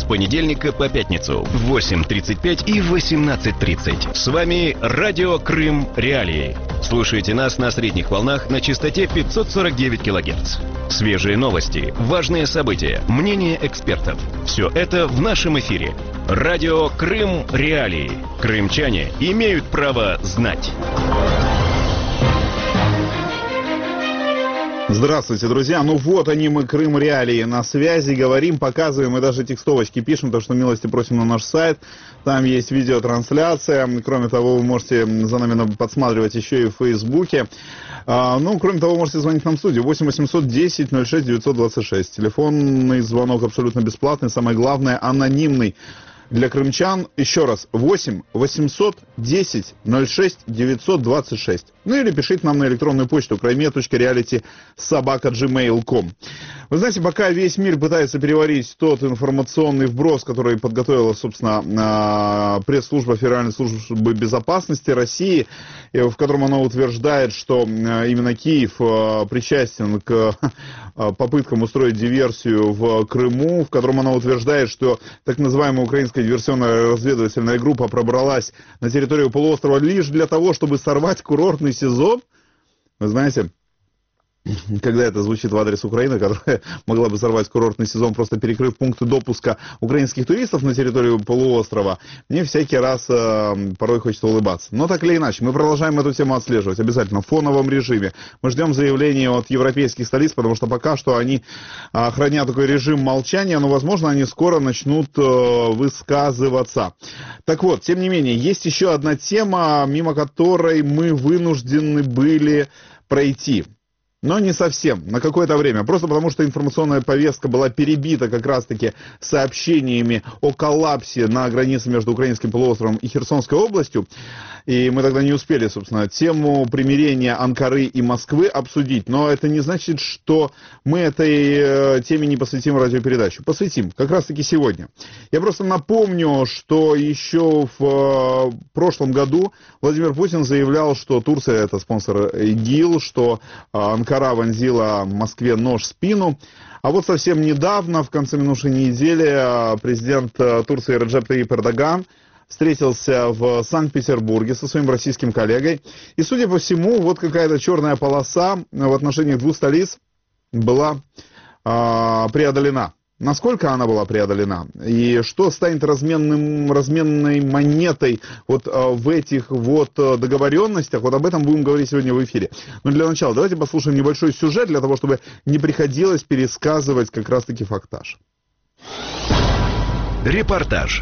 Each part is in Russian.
понедельника по пятницу в 8:35 и 18:30. С вами Радио Крым Реалии. Слушайте нас на средних волнах на частоте 549 кГц. Свежие новости, важные события, мнения экспертов. Все это в нашем эфире. Радио Крым Реалии. Крымчане имеют право знать. Здравствуйте, друзья. Ну вот они, мы, Крым Реалии, на связи, говорим, показываем и даже текстовочки пишем, потому что милости просим на наш сайт. Там есть видеотрансляция. Кроме того, вы можете за нами подсматривать еще и в Фейсбуке. Кроме того, можете звонить нам в студию 8 800 10 06 926. Телефонный звонок абсолютно бесплатный, самое главное, анонимный. Для крымчан, еще раз, 8 800 10 06 926. Ну или пишите нам на электронную почту krime.reality@gmail.com. Вы знаете, пока весь мир пытается переварить тот информационный вброс, который подготовила, собственно, пресс-служба Федеральной службы безопасности России, в котором она утверждает, что именно Киев причастен к попыткам устроить диверсию в Крыму, в котором она утверждает, что так называемая украинская диверсионная разведывательная группа пробралась на территорию полуострова лишь для того, чтобы сорвать курортный сезон. Вы знаете, когда это звучит в адрес Украины, которая могла бы сорвать курортный сезон, просто перекрыв пункты допуска украинских туристов на территорию полуострова, мне всякий раз порой хочется улыбаться. Но так или иначе, мы продолжаем эту тему отслеживать обязательно в фоновом режиме. Мы ждем заявления от европейских столиц, потому что пока что они хранят такой режим молчания, но, возможно, они скоро начнут высказываться. Так вот, тем не менее, есть еще одна тема, мимо которой мы вынуждены были пройти. Но не совсем, на какое-то время. Просто потому, что информационная повестка была перебита как раз-таки сообщениями о коллапсе на границе между Украинским полуостровом и Херсонской областью. И мы тогда не успели, собственно, тему примирения Анкары и Москвы обсудить. Но это не значит, что мы этой теме не посвятим радиопередачу. Посвятим, как раз-таки сегодня. Я просто напомню, что еще в прошлом году Владимир Путин заявлял, что Турция это спонсор ИГИЛ, что Анкара вонзила Москве нож в спину. А вот совсем недавно, в конце минувшей недели, президент Турции Реджеп Тайип Эрдоган встретился в Санкт-Петербурге со своим российским коллегой. И, судя по всему, вот какая-то черная полоса в отношении двух столиц была преодолена. Насколько она была преодолена? И что станет разменной монетой вот в этих вот договоренностях? Вот об этом будем говорить сегодня в эфире. Но для начала давайте послушаем небольшой сюжет, для того, чтобы не приходилось пересказывать как раз-таки фактаж. Репортаж.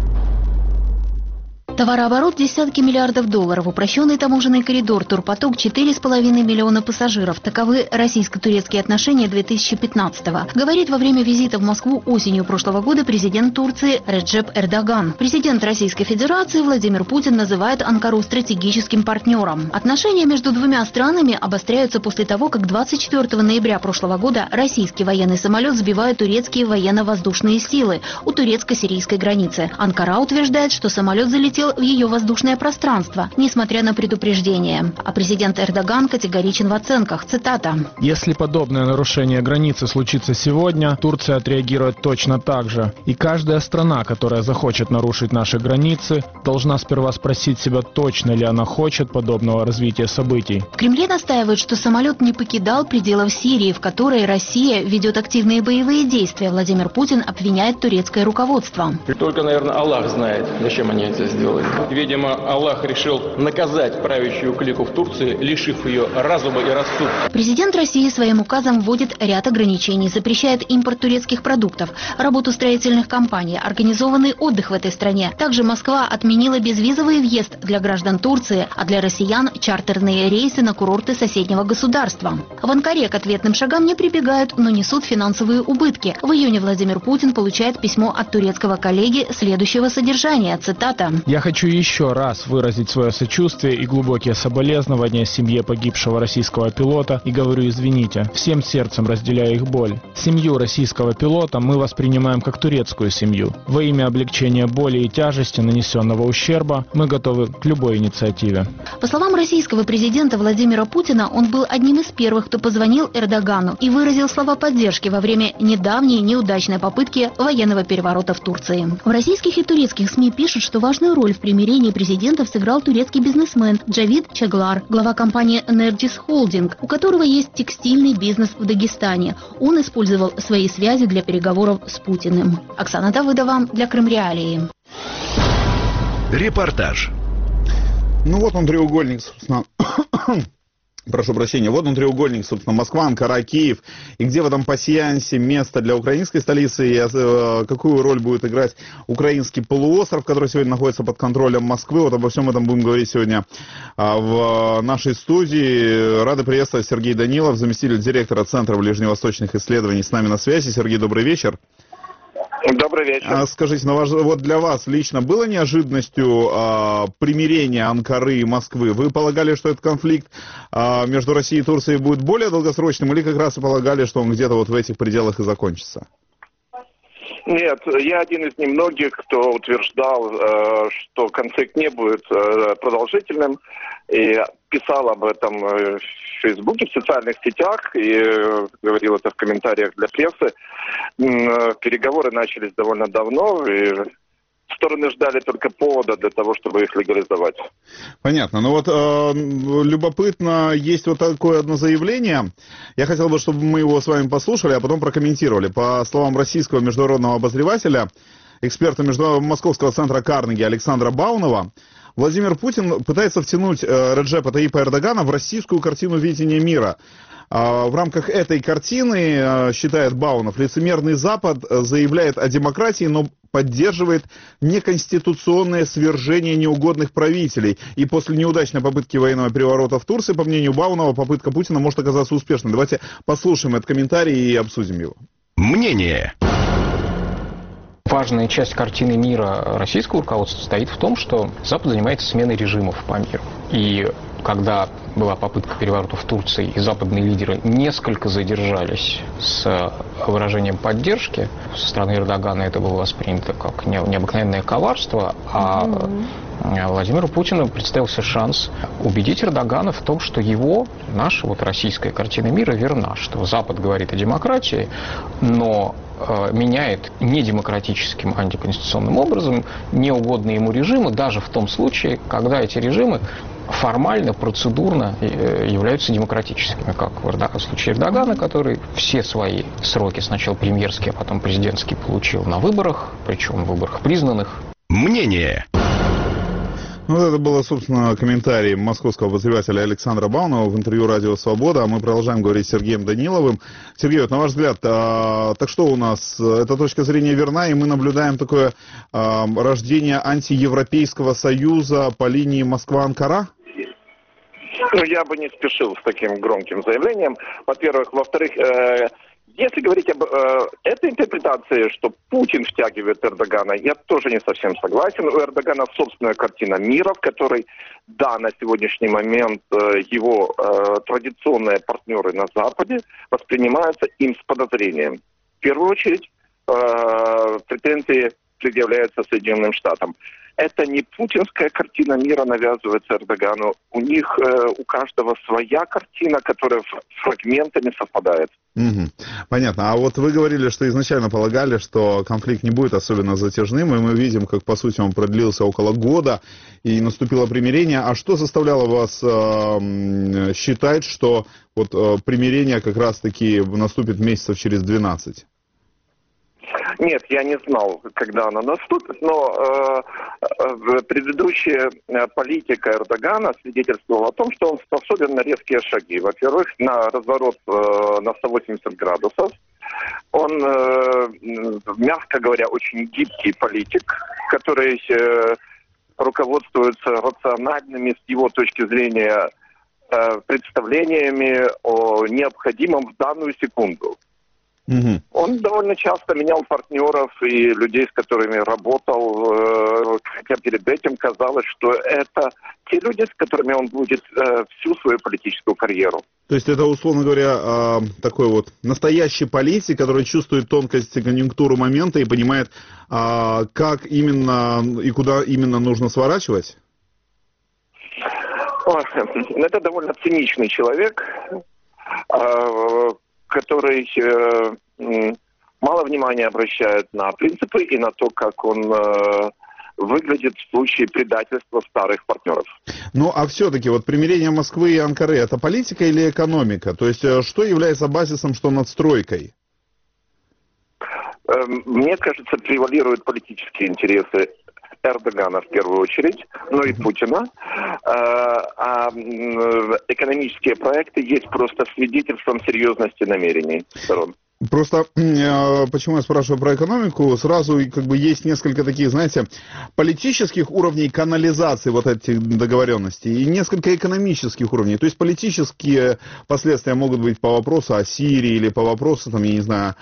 Товарооборот десятки миллиардов долларов, упрощенный таможенный коридор, турпоток 4,5 миллиона пассажиров. Таковы российско-турецкие отношения 2015-го. Говорит во время визита в Москву осенью прошлого года президент Турции Реджеп Эрдоган. Президент Российской Федерации Владимир Путин называет Анкару стратегическим партнером. Отношения между двумя странами обостряются после того, как 24 ноября прошлого года российский военный самолет сбивает турецкие военно-воздушные силы у турецко-сирийской границы. Анкара утверждает, что самолет залетел в ее воздушное пространство, несмотря на предупреждение. А президент Эрдоган категоричен в оценках. Цитата. Если подобное нарушение границы случится сегодня, Турция отреагирует точно так же. И каждая страна, которая захочет нарушить наши границы, должна сперва спросить себя, точно ли она хочет подобного развития событий. В Кремле настаивают, что самолет не покидал пределов Сирии, в которой Россия ведет активные боевые действия. Владимир Путин обвиняет турецкое руководство. Только, наверное, Аллах знает, зачем они это сделали. Видимо, Аллах решил наказать правящую клику в Турции, лишив ее разума и рассудка. Президент России своим указом вводит ряд ограничений, запрещает импорт турецких продуктов, работу строительных компаний, организованный отдых в этой стране. Также Москва отменила безвизовый въезд для граждан Турции, а для россиян чартерные рейсы на курорты соседнего государства. В Анкаре к ответным шагам не прибегают, но несут финансовые убытки. В июне Владимир Путин получает письмо от турецкого коллеги следующего содержания. Цитата. Я хочу еще раз выразить свое сочувствие и глубокие соболезнования семье погибшего российского пилота и говорю извините, всем сердцем разделяю их боль. Семью российского пилота мы воспринимаем как турецкую семью. Во имя облегчения боли и тяжести нанесенного ущерба мы готовы к любой инициативе. По словам российского президента Владимира Путина, он был одним из первых, кто позвонил Эрдогану и выразил слова поддержки во время недавней неудачной попытки военного переворота в Турции. В российских и турецких СМИ пишут, что важную роль в примирении президентов сыграл турецкий бизнесмен Джавид Чаглар, глава компании Energis Holding, у которого есть текстильный бизнес в Дагестане. Он использовал свои связи для переговоров с Путиным. Оксана Давыдова для Крым Реалии. Репортаж. Ну вот он треугольник, собственно. Прошу прощения, вот он треугольник, собственно, Москва, Анкара, Киев. И где в этом пасьянсе место для украинской столицы и какую роль будет играть украинский полуостров, который сегодня находится под контролем Москвы. Вот обо всем этом будем говорить сегодня в нашей студии. Рады приветствовать Сергей Данилов, заместитель директора Центра ближневосточных исследований, с нами на связи. Сергей, добрый вечер. Добрый вечер. Скажите, вот для вас лично было неожиданностью примирение Анкары и Москвы? Вы полагали, что этот конфликт между Россией и Турцией будет более долгосрочным, или как раз и полагали, что он где-то вот в этих пределах и закончится? Нет, я один из немногих, кто утверждал, что конфликт не будет продолжительным, и писал об этом в Фейсбуке, в социальных сетях, и говорил это в комментариях для прессы. Переговоры начались довольно давно, и стороны ждали только повода для того, чтобы их легализовать. Понятно. Ну вот любопытно, есть вот такое одно заявление. Я хотел бы, чтобы мы его с вами послушали, а потом прокомментировали. По словам российского международного обозревателя, эксперта Московского центра Карнеги Александра Баунова, Владимир Путин пытается втянуть Реджепа Таyyипа Эрдогана в российскую картину видения мира. В рамках этой картины, считает Баунов, лицемерный Запад заявляет о демократии, но поддерживает неконституционное свержение неугодных правителей. И после неудачной попытки военного переворота в Турции, по мнению Баунова, попытка Путина может оказаться успешной. Давайте послушаем этот комментарий и обсудим его. Мнение. Важная часть картины мира российского руководства состоит в том, что Запад занимается сменой режимов по миру. И когда была попытка переворота в Турции, и западные лидеры несколько задержались с выражением поддержки, со стороны Эрдогана это было воспринято как необыкновенное коварство, а Владимиру Путину представился шанс убедить Эрдогана в том, что наша российская картина мира верна, что Запад говорит о демократии, но меняет недемократическим, антиконституционным образом неугодные ему режимы, даже в том случае, когда эти режимы формально, процедурно являются демократическими, как в случае Эрдогана, который все свои сроки, сначала премьерские, а потом президентские, получил на выборах, причем выборах признанных. Мнение. Ну, это было, собственно, комментарий московского обозревателя Александра Баунова в интервью «Радио Свобода». А мы продолжаем говорить с Сергеем Даниловым. Сергей, вот на ваш взгляд, так что у нас? Эта точка зрения верна, и мы наблюдаем такое рождение антиевропейского союза по линии Москва-Анкара? Ну, я бы не спешил с таким громким заявлением. Во-первых. Во-вторых, если говорить об этой интерпретации, что Путин втягивает Эрдогана, я тоже не совсем согласен. У Эрдогана собственная картина мира, в которой, да, на сегодняшний момент его традиционные партнеры на Западе воспринимаются им с подозрением. В первую очередь претензии предъявляются Соединенным Штатам. Это не путинская картина мира навязывается Эрдогану. У каждого своя картина, которая фрагментами совпадает. Понятно. А вот вы говорили, что изначально полагали, что конфликт не будет особенно затяжным, и мы видим, как, по сути, он продлился около года, и наступило примирение. А что заставляло вас считать, что примирение как раз-таки наступит месяцев через 12? Нет, я не знал, когда она наступит, но предыдущая политика Эрдогана свидетельствовала о том, что он способен на резкие шаги. Во-первых, на разворот на 180 градусов. Он, мягко говоря, очень гибкий политик, который руководствуется рациональными, с его точки зрения, представлениями о необходимом в данную секунду. Он довольно часто менял партнеров и людей, с которыми работал, хотя перед этим казалось, что это те люди, с которыми он будет всю свою политическую карьеру. То есть это, условно говоря, такой вот настоящий политик, который чувствует тонкость конъюнктуру момента и понимает, как именно и куда именно нужно сворачивать? Это довольно циничный человек, который мало внимания обращает на принципы и на то, как он выглядит в случае предательства старых партнеров. Ну, а все-таки вот примирение Москвы и Анкары — это политика или экономика? То есть что является базисом, что надстройкой? Мне кажется, превалируют политические интересы Эрдогана в первую очередь, но и Путина. А экономические проекты есть просто свидетельством серьезности намерений сторон. Просто почему я спрашиваю про экономику, сразу как бы есть несколько таких, знаете, политических уровней канализации вот этих договоренностей и несколько экономических уровней. То есть политические последствия могут быть по вопросу о Сирии или по вопросу, там, я не знаю,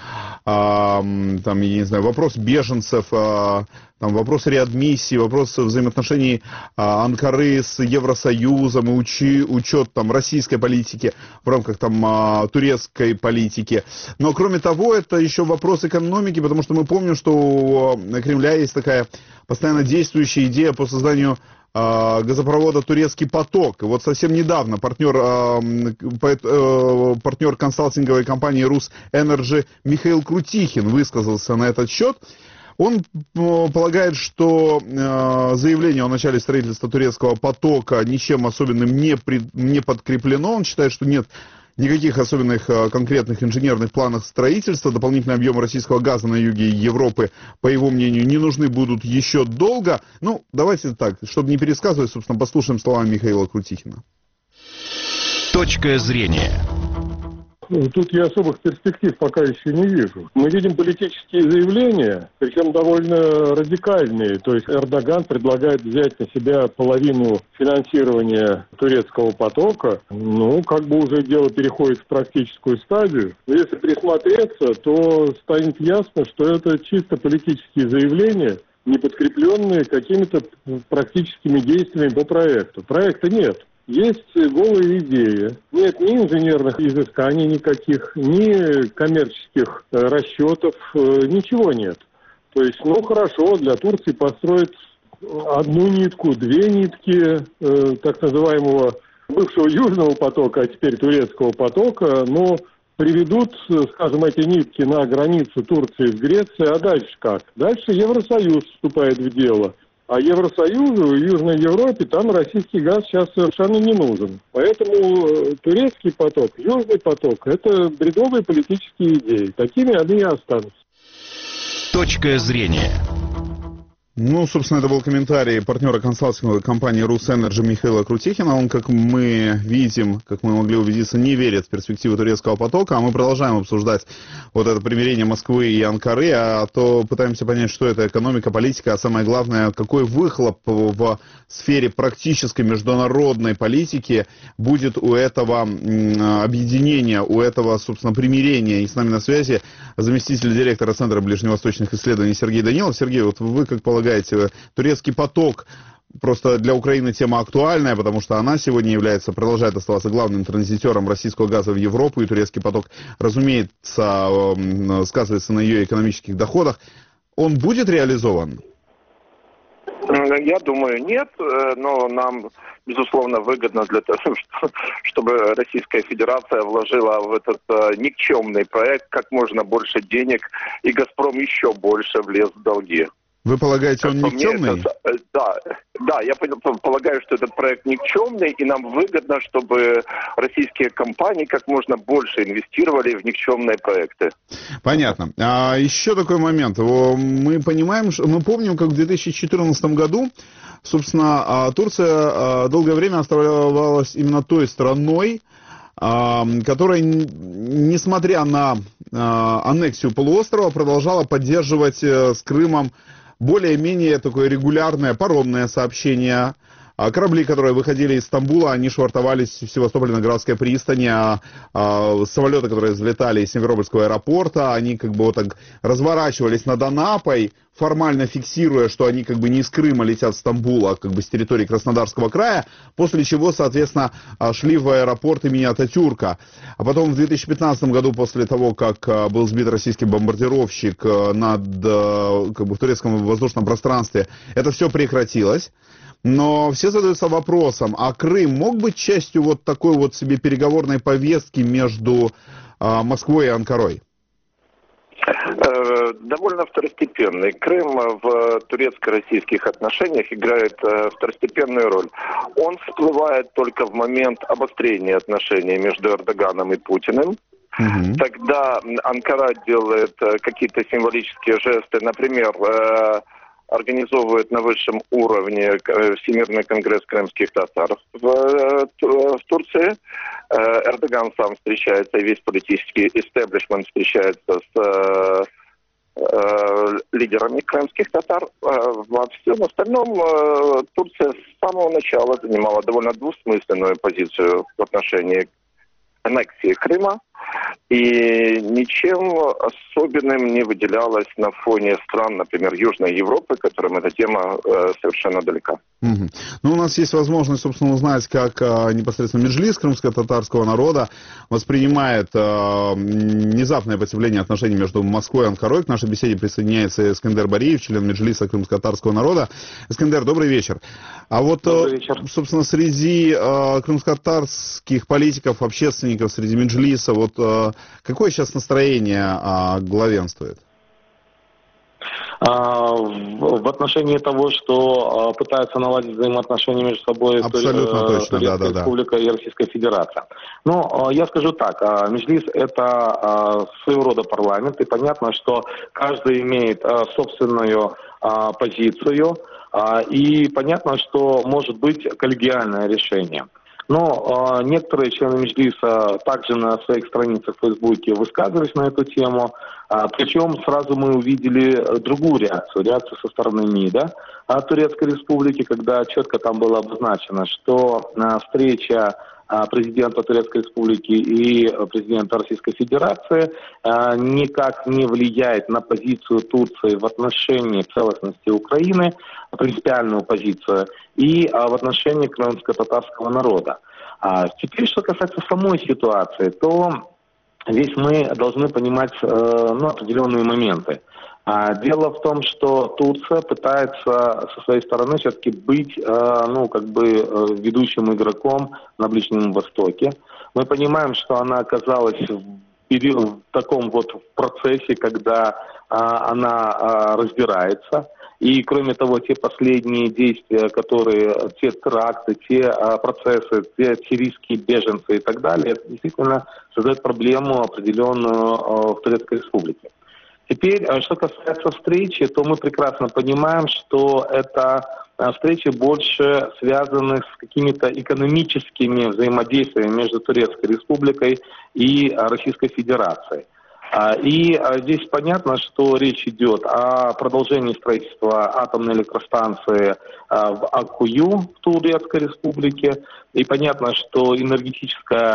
вопрос беженцев, там вопрос реадмиссии, вопрос взаимоотношений Анкары с Евросоюзом и учет там российской политики в рамках там турецкой политики. Но кроме того, это еще вопрос экономики, потому что мы помним, что у Кремля есть такая постоянно действующая идея по созданию газопровода «Турецкий поток». Вот совсем недавно партнер консалтинговой компании «Русэнерджи» Михаил Крутихин высказался на этот счет. Он полагает, что заявление о начале строительства турецкого потока ничем особенным не подкреплено. Он считает, что нет никаких особенных конкретных инженерных планов строительства. Дополнительный объем российского газа на юге Европы, по его мнению, не нужны будут еще долго. Ну, давайте так, чтобы не пересказывать, собственно, послушаем слова Михаила Крутихина. Точка зрения. Тут я особых перспектив пока еще не вижу. Мы видим политические заявления, причем довольно радикальные. То есть Эрдоган предлагает взять на себя половину финансирования турецкого потока. Ну, как бы уже дело переходит в практическую стадию. Но если присмотреться, то станет ясно, что это чисто политические заявления, не подкрепленные какими-то практическими действиями по проекту. Проекта нет. Есть голые идеи. Нет ни инженерных изысканий никаких, ни коммерческих расчетов, ничего нет. То есть, ну хорошо, для Турции построить одну нитку, две нитки так называемого бывшего Южного потока, а теперь турецкого потока, но приведут, скажем, эти нитки на границу Турции с Грецией, а дальше как? Дальше Евросоюз вступает в дело. А Евросоюзу и Южной Европе там российский газ сейчас совершенно не нужен. Поэтому турецкий поток, Южный поток – это бредовые политические идеи. Такими они и останутся. Точка зрения. Ну, собственно, это был комментарий партнера консалтинговой компании «Русэнерджи» Михаила Крутихина. Он, как мы видим, как мы могли убедиться, не верит в перспективы турецкого потока. А мы продолжаем обсуждать вот это примирение Москвы и Анкары, а то пытаемся понять, что это экономика, политика, а самое главное, какой выхлоп в сфере практической международной политики будет у этого объединения, у этого, собственно, примирения. И с нами на связи заместитель директора Центра ближневосточных исследований Сергей Данилов. Сергей, вот вы как полагаете, турецкий поток просто для Украины тема актуальная, потому что она сегодня продолжает оставаться главным транзитером российского газа в Европу, и турецкий поток, разумеется, сказывается на ее экономических доходах. Он будет реализован? Я думаю, нет, но нам, безусловно, выгодно для того, чтобы Российская Федерация вложила в этот никчемный проект как можно больше денег, и «Газпром» еще больше влез в долги. Вы полагаете, он никчемный? Да, я полагаю, что этот проект никчемный, и нам выгодно, чтобы российские компании как можно больше инвестировали в никчемные проекты. Понятно. А еще такой момент. Мы помним, как в 2014 году, собственно, Турция долгое время оставалась именно той страной, которая, несмотря на аннексию полуострова, продолжала поддерживать с Крымом более-менее такое регулярное паромное сообщение, корабли, которые выходили из Стамбула, они швартовались в Севастополе-на-Градской пристани, самолеты, которые взлетали из Симферопольского аэропорта, они как бы вот так разворачивались над Анапой, формально фиксируя, что они как бы не из Крыма летят в Стамбул, а как бы с территории Краснодарского края, после чего, соответственно, шли в аэропорт имени Ататюрка. А потом в 2015 году, после того, как был сбит российский бомбардировщик над, как бы, в турецком воздушном пространстве, это все прекратилось. Но все задаются вопросом, а Крым мог быть частью вот такой вот себе переговорной повестки между Москвой и Анкарой? Довольно второстепенный. Крым в турецко-российских отношениях играет второстепенную роль. Он всплывает только в момент обострения отношений между Эрдоганом и Путиным. Тогда Анкара делает какие-то символические жесты, например, организовывает на высшем уровне Всемирный конгресс крымских татар в Турции. Эрдоган сам встречается, и весь политический истеблишмент встречается с лидерами крымских татар. Во всем остальном Турция с самого начала занимала довольно двусмысленную позицию в отношении аннексии Крыма и ничем особенным не выделялась на фоне стран, например, Южной Европы, которым эта тема совершенно далека. Ну, у нас есть возможность, собственно, узнать, как непосредственно Меджлис крымско-татарского народа воспринимает внезапное потепление отношений между Москвой и Анкарой. К нашей беседе присоединяется Эскендер Бариев, член Меджлиса крымско-татарского народа. Эскендер, добрый вечер. А вот, собственно, среди крымско-татарских политиков, общественников, среди Меджлиса, вот какое сейчас настроение главенствует? В отношении того, что пытаются наладить взаимоотношения между собой Турецкая Республика и Российская Федерация. Ну, я скажу так, Меджлис — это своего рода парламент, и понятно, что каждый имеет собственную позицию, и понятно, что может быть коллегиальное решение. Но некоторые члены Меджлиса также на своих страницах в Фейсбуке высказывались на эту тему. Причем сразу мы увидели другую реакцию со стороны МИДа Турецкой Республики, когда четко там было обозначено, что встреча президента Турецкой Республики и президента Российской Федерации никак не влияет на позицию Турции в отношении целостности Украины, принципиальную позицию, и в отношении крымско-татарского народа. Теперь, что касается самой ситуации, то здесь мы должны понимать определенные моменты. Дело в том, что Турция пытается со своей стороны все-таки быть, ведущим игроком на Ближнем Востоке. Мы понимаем, что она оказалась в таком вот процессе, когда она разбирается. И, кроме того, те последние действия, те теракты, те процессы, те сирийские беженцы и так далее, это действительно создает проблему определенную в Турецкой Республике. Теперь, что касается встречи, то мы прекрасно понимаем, что это встречи больше связаны с какими-то экономическими взаимодействиями между Турецкой Республикой и Российской Федерацией. И здесь понятно, что речь идет о продолжении строительства атомной электростанции в Аккую в Турецкой Республике. И понятно, что энергетический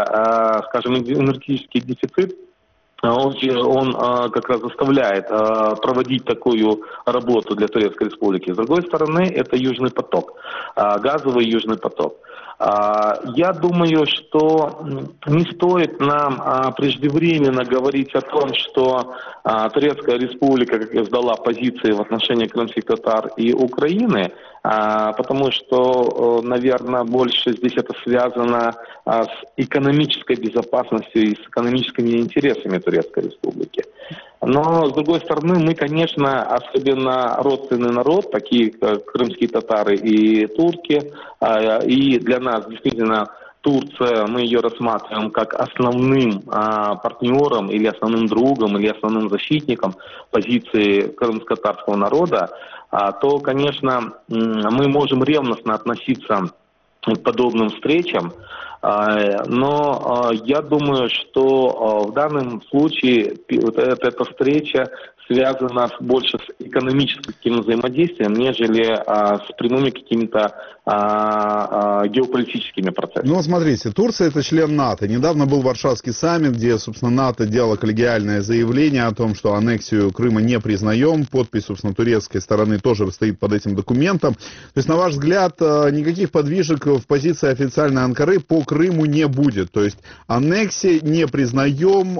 дефицит, он как раз заставляет проводить такую работу для Турецкой Республики. С другой стороны, это Южный поток, газовый Южный поток. Я думаю, что не стоит нам преждевременно говорить о том, что Турецкая Республика сдала позиции в отношении крымских татар и Украины, потому что, наверное, больше здесь это связано с экономической безопасностью и с экономическими интересами Турецкой Республики. Но, с другой стороны, мы, конечно, особенно родственный народ, такие как крымские татары и турки, и для нас действительно Турция, мы ее рассматриваем как основным партнером или основным другом, или основным защитником позиции крымско-татарского народа, то, конечно, мы можем ревностно относиться к подобным встречам. Но я думаю, что в данном случае вот эта встреча связана больше с экономическим взаимодействием, нежели с прямыми какими-то геополитическими процессами. Ну, смотрите, Турция — это член НАТО. Недавно был Варшавский саммит, где, собственно, НАТО делало коллегиальное заявление о том, что аннексию Крыма не признаем. Подпись, собственно, турецкой стороны тоже стоит под этим документом. То есть, на ваш взгляд, никаких подвижек в позиции официальной Анкары по Крыму не будет. То есть, аннексии не признаем,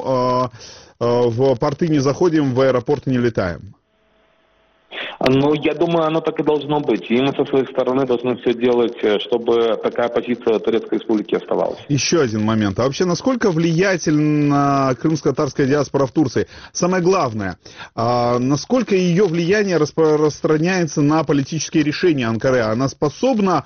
в порты не заходим, в аэропорты не летаем. Ну, я думаю, оно так и должно быть. И мы со своей стороны должны все делать, чтобы такая позиция Турецкой Республики оставалась. Еще один момент. А вообще, насколько влиятельна крымско-татарская диаспора в Турции? Самое главное, насколько ее влияние распространяется на политические решения Анкары? Она способна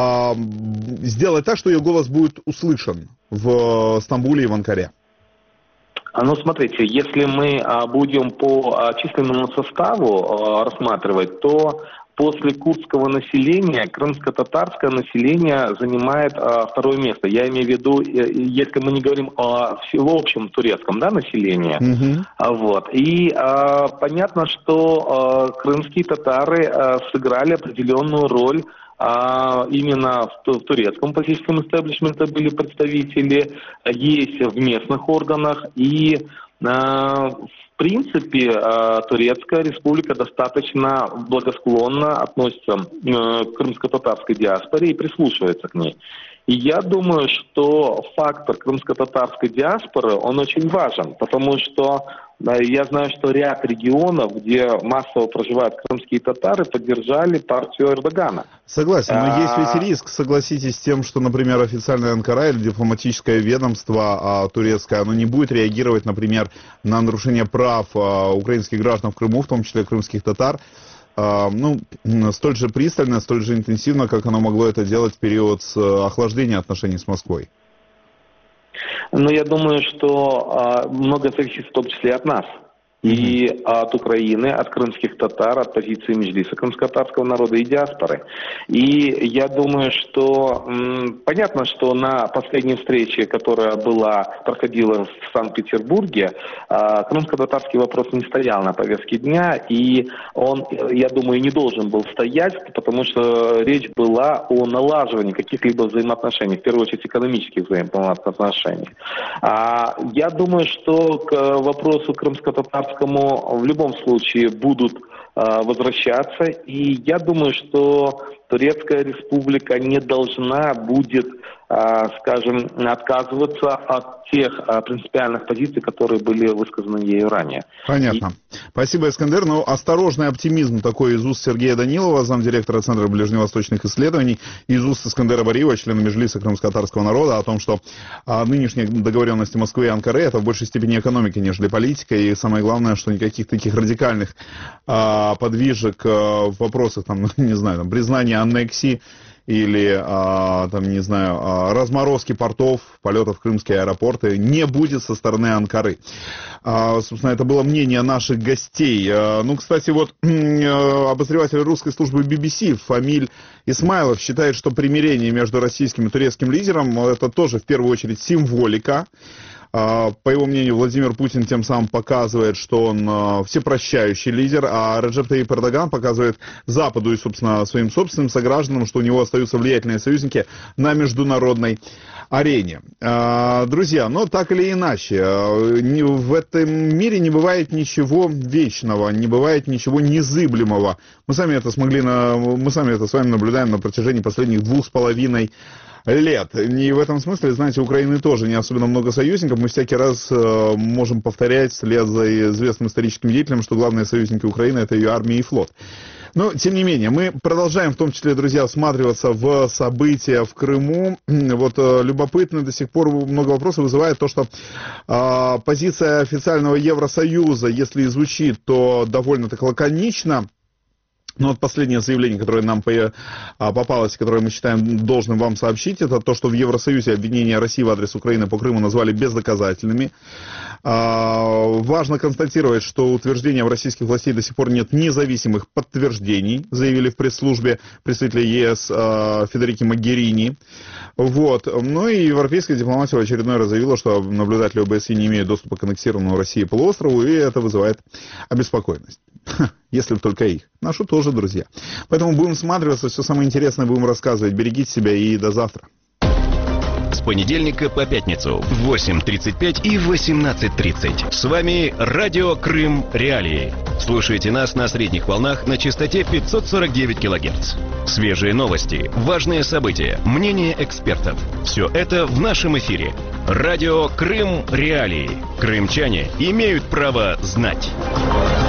сделать так, что ее голос будет услышан в Стамбуле и в Анкаре? Ну, смотрите, если мы будем по численному составу рассматривать, то после курдского населения крымско-татарское население занимает второе место. Я имею в виду, если мы не говорим о всеобщем турецком населении. Вот. И понятно, что крымские татары сыграли определенную роль. Именно в турецком политическом истеблишменте были представители, есть в местных органах, и в принципе Турецкая Республика достаточно благосклонно относится к крымско-татарской диаспоре и прислушивается к ней. И я думаю, что фактор крымско-татарской диаспоры, он очень важен, потому что я знаю, что ряд регионов, где массово проживают крымские татары, поддержали партию Эрдогана. Согласен, но есть ведь риск, согласитесь, с тем, что, например, официальная Анкара или дипломатическое ведомство турецкое, оно не будет реагировать, например, на нарушение прав украинских граждан в Крыму, в том числе крымских татар, столь же пристально, столь же интенсивно, как оно могло это делать в период охлаждения отношений с Москвой. Но я думаю, что много зависит в том числе от нас. И от Украины, от крымских татар, от позиции Меджлиса крымско-татарского народа и диаспоры. И я думаю, что понятно, что на последней встрече, которая проходила в Санкт-Петербурге, крымско-татарский вопрос не стоял на повестке дня, и он, я думаю, не должен был стоять, потому что речь была о налаживании каких-либо взаимоотношений, в первую очередь экономических взаимоотношений. Я думаю, что к вопросу крымско-татарского в любом случае будут возвращаться. И я думаю, что Турецкая Республика не должна будет, скажем, отказываться от тех принципиальных позиций, которые были высказаны ею ранее. Понятно. Спасибо, Искандер. Но осторожный оптимизм такой из уст Сергея Данилова, замдиректора Центра ближневосточных исследований, из уст Искандера Бариева, члена Меджлиса крымско-татарского народа, о том, что нынешние договоренности Москвы и Анкары — это в большей степени экономика, нежели политика, и самое главное, что никаких таких радикальных подвижек в вопросах, признания аннексии или, разморозки портов, полетов в крымские аэропорты не будет со стороны Анкары. Собственно, это было мнение наших гостей. Кстати, обозреватель русской службы BBC Фамиль Исмайлов считает, что примирение между российским и турецким лидером — это тоже в первую очередь символика. По его мнению, Владимир Путин тем самым показывает, что он всепрощающий лидер, а Реджеп Таyyip Эрдоган показывает Западу и, собственно, своим собственным согражданам, что у него остаются влиятельные союзники на международной арене. Друзья, так или иначе, в этом мире не бывает ничего вечного, не бывает ничего незыблемого. Мы сами это с вами наблюдаем на протяжении последних 2,5 лет. И в этом смысле, знаете, у Украины тоже не особенно много союзников. Мы всякий раз можем повторять вслед за известным историческим деятелем, что главные союзники Украины — это ее армия и флот. Но, тем не менее, мы продолжаем, в том числе, друзья, всматриваться в события в Крыму. Любопытно до сих пор много вопросов вызывает то, что позиция официального Евросоюза, если и звучит, то довольно-таки лаконично. Но последнее заявление, которое нам попалось, которое мы считаем должным вам сообщить, это то, что в Евросоюзе обвинения России в адрес Украины по Крыму назвали бездоказательными. Важно констатировать, что утверждения российских властей до сих пор нет независимых подтверждений, заявили в пресс-службе представители ЕС Федерики Моггерини. Вот. Ну и европейская дипломатия в очередной раз заявила, что наблюдатели ОБСЕ не имеют доступа к аннексированному России полуострову, и это вызывает обеспокоенность. Если бы только их. Нашу тоже, друзья. Поэтому будем всматриваться, все самое интересное будем рассказывать. Берегите себя и до завтра. С понедельника по пятницу в 8:35 и 18:30. С вами Радио Крым Реалии. Слушайте нас на средних волнах на частоте 549 кГц. Свежие новости, важные события, мнения экспертов. Все это в нашем эфире. Радио Крым Реалии. Крымчане имеют право знать.